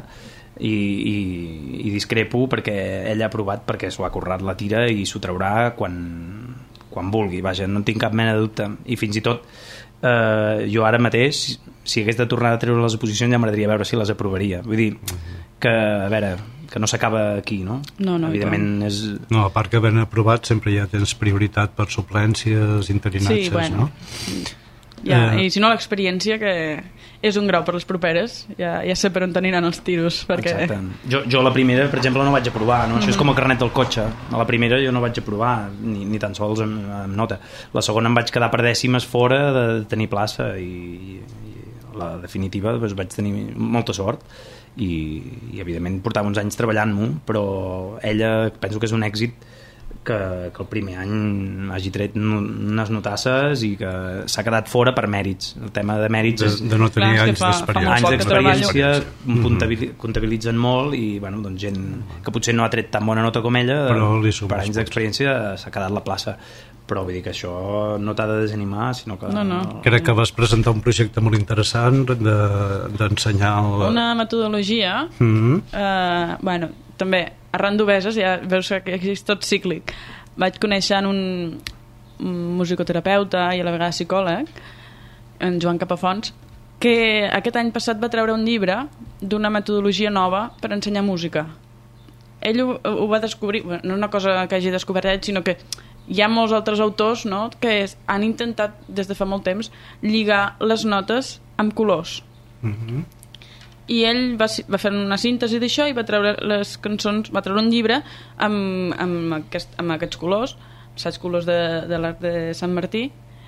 I discrepo perquè ella ha aprovat, perquè s'ho ha currat la tira i s'ho traurà quan vulgui, vaja, no en tinc cap mena de dubte. I fins i tot jo ara mateix, si hagués de tornar a treure les oposicions, ja m'agradaria veure si les aprovaria. Vull dir que, a veure, que no s'acaba aquí, no? No, evidentment és... No, a part que ben aprovat sempre ja tens prioritat per suplències, interinatges, sí, bueno, no? I si no, l'experiència, que és un grau per les properes, ja sé per on t'aniran els tiros, perquè... Exacte. Jo la primera, per exemple, no vaig aprovar, no? Això és com el carnet del cotxe. A la primera jo no vaig aprovar, ni tan sols amb nota. La segona em vaig quedar per dècimes fora de tenir plaça i la definitiva doncs, vaig tenir molta sort i evidentment portava uns anys treballant-m'ho, però ella penso que és un èxit que el primer any hagi tret unes notasses i que s'ha quedat fora per mèrits. El tema de mèrits és de no tenir anys d'experiència. Anys d'experiència comptabilitzen molt i bueno, doncs gent que potser no ha tret tan bona nota com ella, per anys d'experiència s'ha quedat la plaça. Però vull dir que això no t'ha de desanimar, sinó que... No. Crec que vas presentar un projecte molt interessant d'ensenyar una metodologia bueno, també arran d'obeses, ja veus que és tot cíclic. Vaig conèixer un musicoterapeuta i a la vegada psicòleg, en Joan Capafons, que aquest any passat va treure un llibre d'una metodologia nova per ensenyar música. Ell ho va descobrir, no és una cosa que hagi descobert ell, sinó que hi ha molts altres autors, no?, que han intentat des de fa molt temps lligar les notes amb colors. I ell va fer una síntesi d'això i va treure les cançons, va treure un llibre amb aquests colors, saps, colors de l'art de Sant Martí,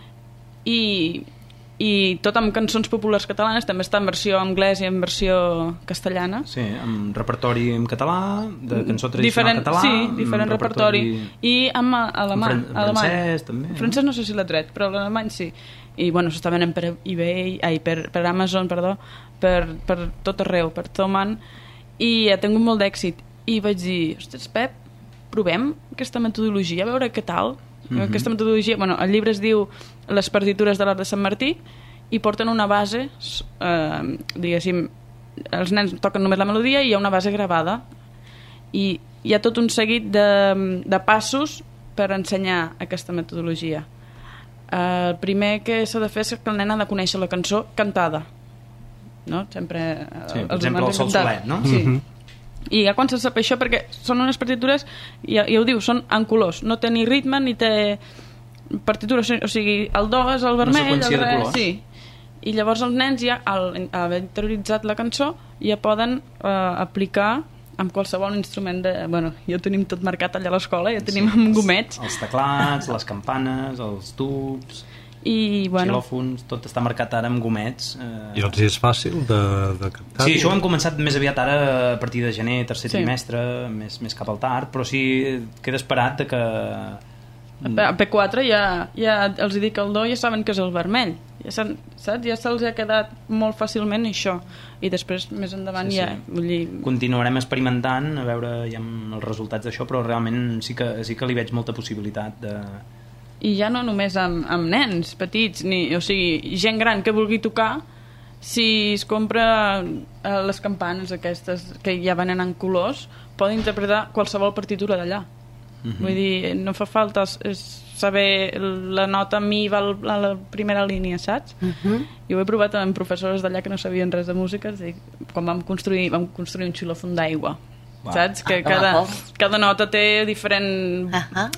i tot amb cançons populars catalanes. També està en versió anglès i en versió castellana. Sí, amb repertori en català, de cançó tradicional català. Sí, diferent repertori. I amb alemany. Francès, també. Francès no sé si l'ha tret, però l'alemany sí. I bueno, s'està venent per eBay, per Amazon, perdó, per tot arreu, per Thomann, i ha tingut molt d'èxit. I vaig dir, ostres, Pep, provem aquesta metodologia, a veure què tal. Aquesta metodologia, bueno, el llibre es diu Les partitures de l'art de Sant Martí, i porten una base, diguéssim, els nens toquen només la melodia i hi ha una base gravada, i hi ha tot un seguit de passos per ensenyar aquesta metodologia. El primer que s'ha de fer és que el nen ha de conèixer la cançó cantada, no? Sempre sí, per exemple el Sol Solet, no? Sí. I ja quan se sap això, perquè són unes partitures, ja ho diu, són en colors, no té ni ritme ni té partitures, o sigui, el do és el vermell, una seqüència de colors. Sí. I llavors els nens ja, al haver interioritzat la cançó, ja poden aplicar amb qualsevol instrument bueno, ja ho tenim tot marcat allà a l'escola, ja tenim amb gomets. Els teclats, les campanes, els tubs, xilòfons, tot està marcat ara amb gomets. I els és fàcil de captar? Sí, això ho hem començat més aviat ara a partir de gener, tercer trimestre, més cap al tard, però sí queda esperat que... A P4 ja els dic el do, ja saben que és el vermell, saps? Ja se'ls ha quedat molt fàcilment això, i després més endavant vull dir... Continuarem experimentant a veure ja els resultats d'això, però realment sí que li veig molta possibilitat de... I ja no només amb nens petits, o sigui, gent gran que vulgui tocar, si es compra les campanes aquestes que ja venen en colors, poden interpretar qualsevol partitura d'allà. Vull dir, no fa falta saber la nota mi va a la primera línia, saps? Jo ho he provat amb professores d'allà que no sabien res de música, quan vam construir un xilòfon d'aigua, saps? Que cada nota té diferent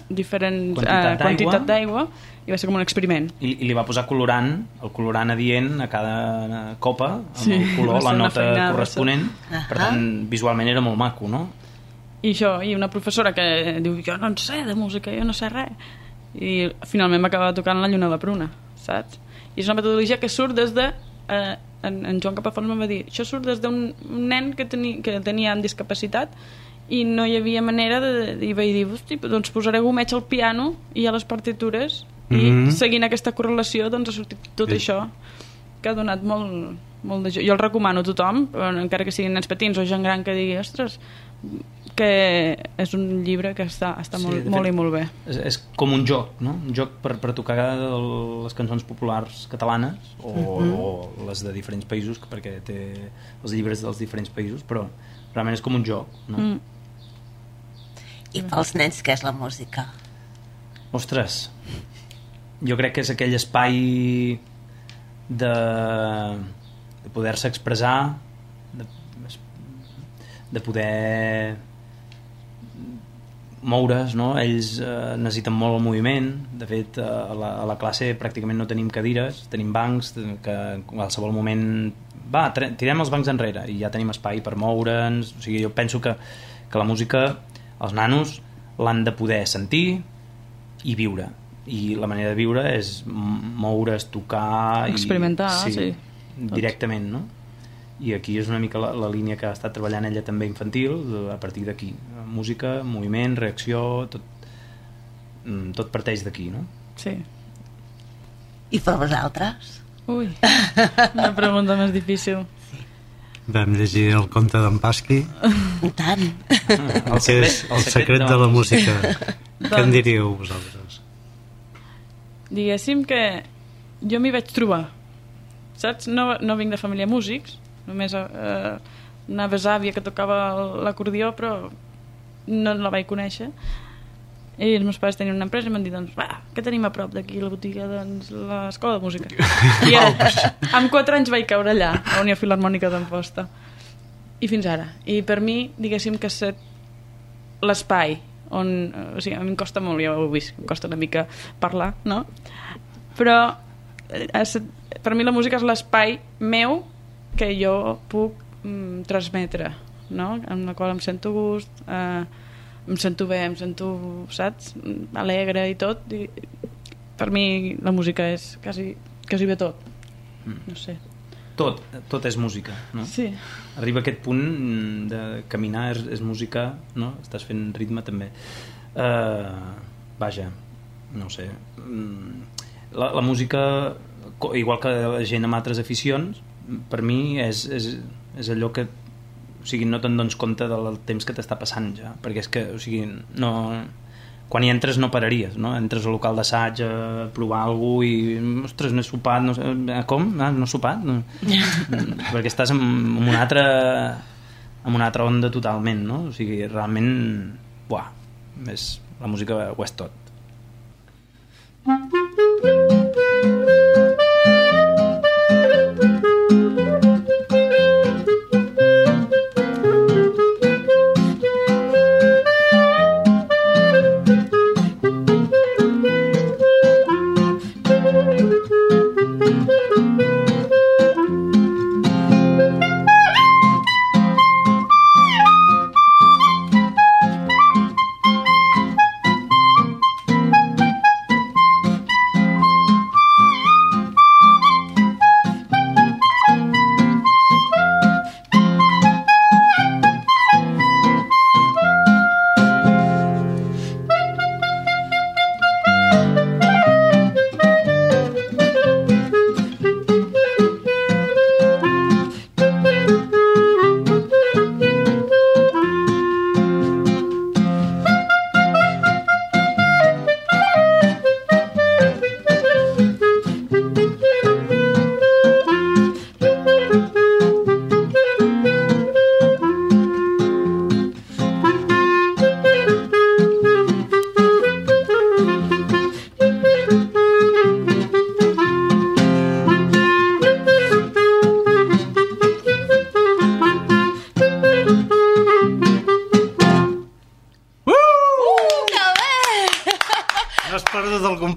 quantitat d'aigua, i va ser com un experiment. I li va posar el colorant adient a cada copa, amb el color, la nota corresponent, per tant, visualment era molt maco, no? I una professora que diu, jo no en sé de música, jo no sé res, i finalment va acabar tocant la Lluna de la Pruna, saps? I és una metodologia que surt des de en Joan Capafons em va dir, això surt des d'un nen que tenia discapacitat i no hi havia manera i vaig dir, hosti, doncs posaré gomets al piano i a les partitures i seguint aquesta correlació doncs ha sortit tot això que ha donat molt de joc. Jo el recomano a tothom, encara que siguin nens petits o gent gran que digui, ostres, que és un llibre que està molt i molt bé. És com un joc, no? Un joc per tocar les cançons populars catalanes o les de diferents països, perquè té els llibres dels diferents països, però realment és com un joc, no? I pels nens, què és la música? Ostres, jo crec que és aquell espai de poder-se expressar, de poder moure's, no? Ells necessiten molt el moviment. De fet, a la classe pràcticament no tenim cadires, tenim bancs que en qualsevol moment tirem els bancs enrere i ja tenim espai per moure'ns. O sigui, jo penso que la música els nanos l'han de poder sentir i viure, i la manera de viure és moure's, tocar, experimentar, sí, directament, no? I aquí és una mica la línia que ha estat treballant ella també infantil, a partir d'aquí, música, moviment, reacció, tot parteix d'aquí, no? Sí. I per vosaltres? Ui, una pregunta més difícil. Vam llegir el conte d'en Pasqui. I tant. Que és el secret de la música. Què en diríeu vosaltres? Diguéssim que jo m'hi vaig trobar, saps? No vinc de família de músics, només una besàvia que tocava l'acordió, però no la vaig conèixer, i els meus pares tenien una empresa i m'han dit, doncs va, què tenim a prop d'aquí la botiga? Doncs l'escola de música. I amb 4 anys vaig caure allà, a la Unió Filharmònica d'Amposta, i fins ara. I per mi, diguéssim que és l'espai on, o sigui, a mi em costa molt, ja ho heu vist, em costa una mica parlar, no? Però per mi la música és l'espai meu que jo puc transmetre, no? En la qual em sento gust, em sento bé, em sento, saps, alegre i tot, i per mi la música és quasi bé tot, no sé. Tot és música, no? Sí. Arriba a aquest punt de caminar és música, no? Estàs fent ritme també. Vaja, no sé, la música, igual que la gent amb altres aficions, per mi és allò que, o sigui, no te'n dones compte del temps que t'està passant ja, perquè és que, o sigui, no, quan hi entres no pararies, no? Entres al local d'assaig a provar alguna cosa i, ostres, no he sopat, no sé, com? No he sopat? No. Perquè estàs en una altra onda totalment, no? O sigui, realment, la música ho és tot.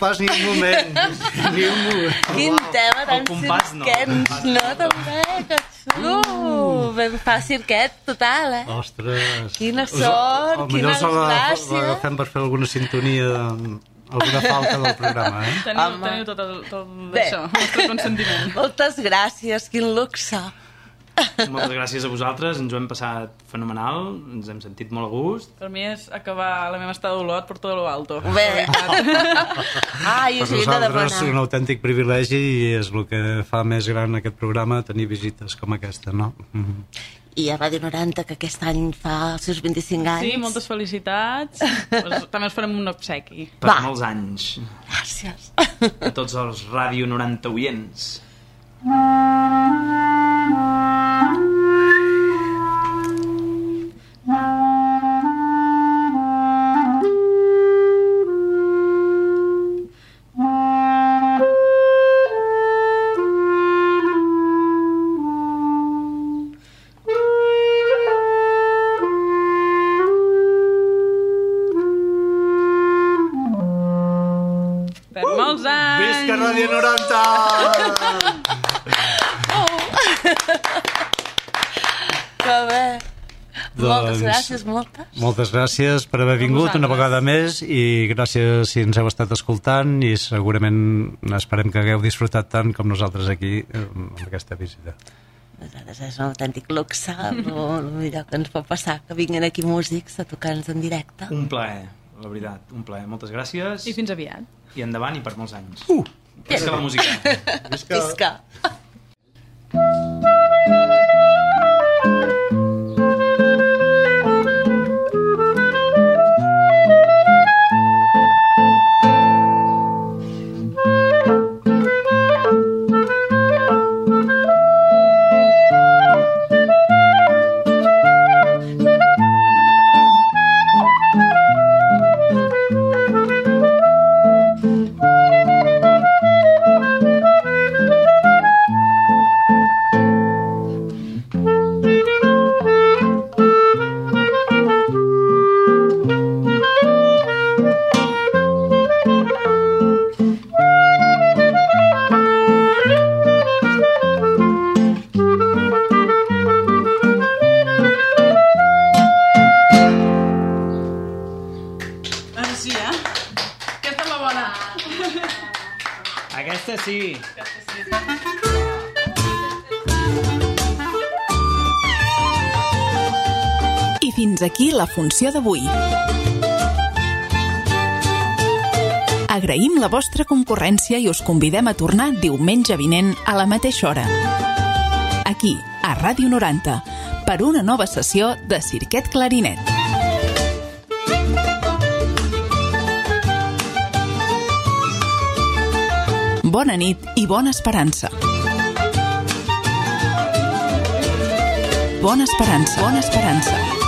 compàs ni un moment. Ni un moment. Quin tema tan El compàs no, cirquens, no? També, que xulo. Ben fa cirquet total, eh? Ostres. Quina sort, quines gràcies. L'agafem per fer alguna sintonia, alguna falta del programa, eh? Teniu tot això, el nostre consentiment. Moltes gràcies, quin luxe. Moltes gràcies a vosaltres, ens ho hem passat fenomenal, ens hem sentit molt a gust. Per mi és acabar la meva estada d'Olot per tot lo alto. Bé. Ai, Per us havia de nosaltres demanar. un autèntic privilegi i és el que fa més gran aquest programa, tenir visites com aquesta, no? I a Ràdio 90, que aquest any fa els seus 25 anys. Sí, moltes felicitats. Pues, també us farem un obsequi. Per Va. molts anys. Gràcies. A tots els Ràdio 90 oients. Per molts anys! Visca Ràdio 90! Que bé. Moltes Doncs, gràcies, moltes. Moltes gràcies per haver vingut una vegada més i gràcies si ens heu estat escoltant i segurament esperem que hagueu disfrutat tant com nosaltres aquí amb aquesta visita. Nosaltres és un autèntic luxe, el millor que ens pot passar, que vinguin aquí músics a tocar-nos en directe. Un plaer, la veritat, un plaer. Moltes gràcies. I fins aviat. I endavant i per molts anys. Visca la música. Visca. Ara sí, eh? Aquesta és la bona. Aquesta sí. I fins aquí la funció d'avui. Agraïm la vostra concurrència i us convidem a tornar diumenge vinent a la mateixa hora. Aquí, a Ràdio 90, per una nova sessió de Cirquet Clarinet. Bona nit i bona esperança. Bona esperança, bona esperança.